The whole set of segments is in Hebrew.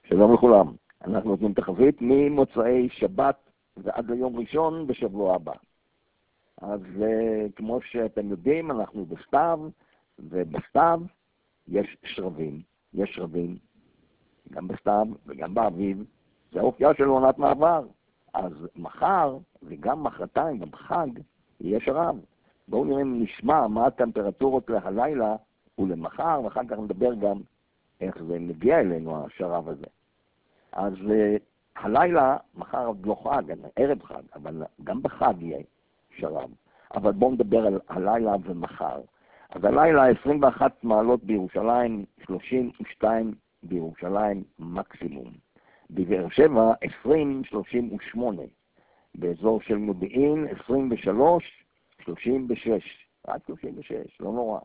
שלום לכולם. אנחנו נותנים תחזית ממוצאי שבת ועד ליום ראשון בשבוע הבא. אז כמו שאתם יודעים, אנחנו בסתיו, ובסתיו יש שרבים. יש שרבים, גם בסתיו וגם באביב. זה אופייה של עונת מעבר. אז מחר וגם מחרתיים, גם חג, יהיה שרב. בואו נראה אם נשמע מה הטמפרטורות להלילה ולמחר, ואחר כך נדבר גם איך זה מגיע אלינו, השרב הזה. אז הלילה, מחר עוד לא חג, ערב חג, אבל גם בחג יהיה שרב. אבל בואו נדבר על הלילה ומחר. אז הלילה 21 מעלות בירושלים, 32 בירושלים מקסימום. בבאר שבע 20-38. באזור של מודיעין 23-36. רק 36, לא נורא.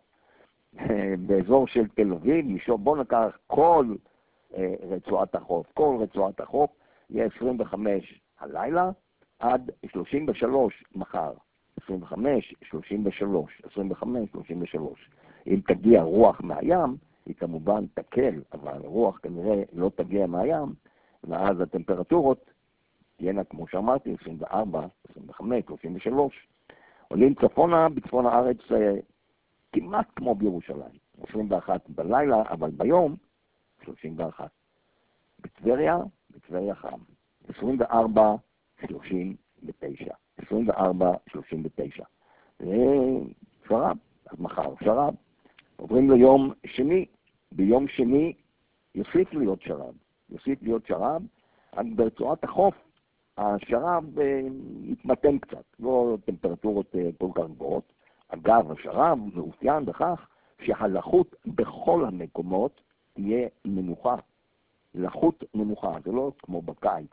באזור של תל אביב, בואו נקח כל רצועת החוף. כל רצועת החוף יהיה 25 הלילה עד 33 מחר. 25, 33, 25, 33. אם תגיע רוח מהים, היא כמובן תקל, אבל רוח כנראה לא תגיע מהים, ואז הטמפרטורות תהיינה, כמו שאמרתי, 24, 25, 33. עולים צפונה, בצפון הארץ, כמעט כמו בירושלים. 21 בלילה, אבל ביום 31. בטבריה חם. 24, 39. 24, 39. שרב, אז מחר שרב. עוברים ליום שני. ביום שני יוסיף להיות שרב. יוסיף להיות שרב, רק ברצועת החוף השרב יתמתן קצת. לא טמפרטורות כל כך גבוהות. אגב, השרב מאופיין בכך שהלחות בכל המקומות תהיה נמוכה. לחות נמוכה, זה לא כמו בקיץ.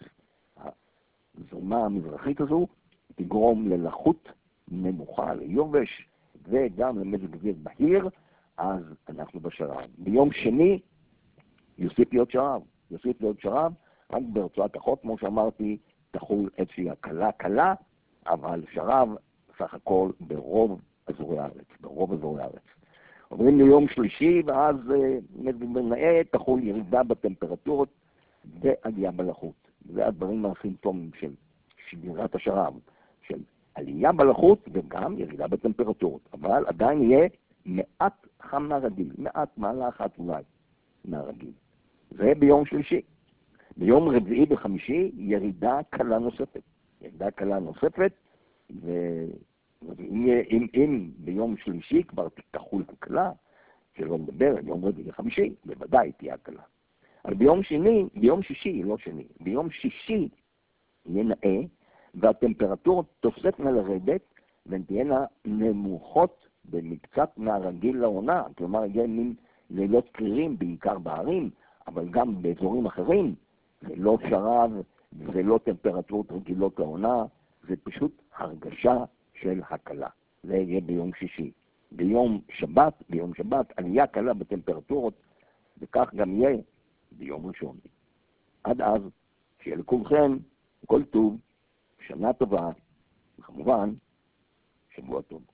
הזרימה המזרחית הזו תגרום ללחות נמוכה, ליובש, וגם למזג אוויר בהיר, אז אנחנו בשרב. ביום שני יוסיף להיות שרב. יוסיף להיות שרב, רק ברצועת החוף, כמו שאמרתי, תחול איזושהי הקלה קלה, אבל שרב סך הכל ברוב אזורי הארץ. ברוב אזורי הארץ. עוברים ליום שלישי, ואז נאה תחול ירידה בטמפרטורות ועלייה בלחות. זה הדברים הסימפטומים של שבירת השרב, של עלייה בלחות וגם ירידה בטמפרטורות. אבל עדיין יהיה מעט חם מהרגיל, מעט מעלה אחת אולי מהרגיל. זה ביום שלישי. ביום רביעי וחמישי ירידה קלה נוספת. ירידה קלה נוספת, אם ביום שלישי כבר תחול הקלה, שלא מדבר על יום רביעי וחמישי, בוודאי תהיה הקלה. אבל ביום שישי, לא שני, ביום שישי יהיה נאה, והטמפרטורות תוספנה לרדת, והן תהיינה נמוכות במקצת מהרגיל לעונה, כלומר יהיה מין לילות קרירים, בעיקר בערים, אבל גם באזורים אחרים, זה לא שרב, זה לא טמפרטורות רגילות לעונה, זה פשוט הרגשה של הקלה. זה יהיה ביום שישי. ביום שבת, עלייה קלה בטמפרטורות, וכך גם יהיה ביום ראשון. עד אז, שיהיה לכולכם כל טוב, שנה טובה, וכמובן, שבוע טוב.